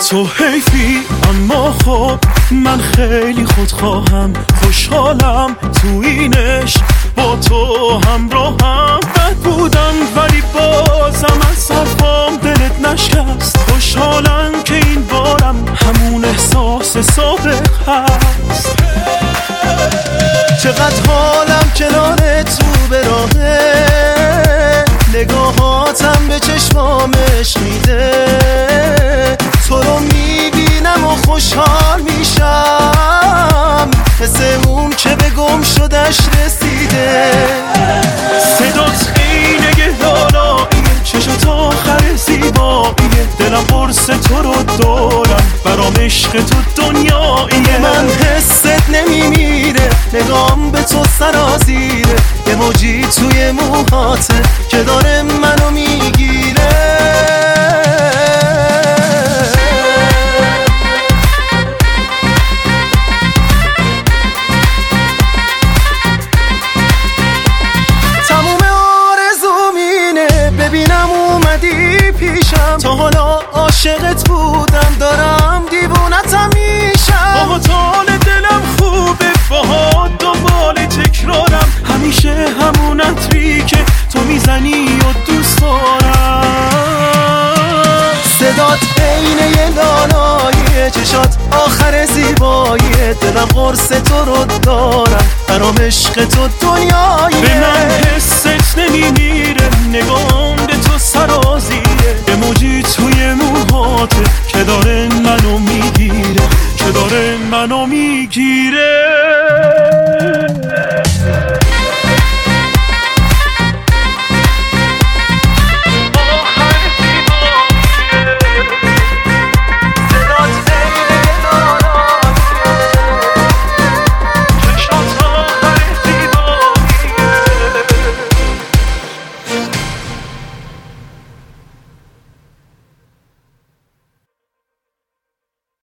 تو حیفی اما خب من خیلی خودخواهم، خوشحالم تو اینش با تو همراهم. بد بودم ولی بازم از حرفام دلت نشکست، خوشحالم که این بارم همون احساس سابق هست. چقدر حالم کنارت رو به راهه، نگاهاتم به چشمامش میده. تو رو میبینم و خوشحال میشم، مثل اون که به گم شدش رسیده. صدات عینه لالاییه، چشات آخر زیباییه، دلم قرص تو رو دارم، برام عشق تو دنیاییه. من حست نمیمیره، نگام به تو سرازیره، یه موجی توی موهاته که داره منو میگیره. تموم آرزوم اینه ببینم اومدی پیشم، تا حالا عاشقت بودم دارم دیوونتم میشم. با حال دلم خوبه باهات دنبال تکرارم، همیشه همون عطری که تو میزنی و دوست دارم. صدات عینه لالاییه، چشات آخر زیباییه، دلم قرص تو رو دارم، برام عشق تو دنیاییه. به من حست نمیمیره، نگام به تو سرازیره، یه موجی توی موهاته که داره منو میگیره، که داره منو میگیره.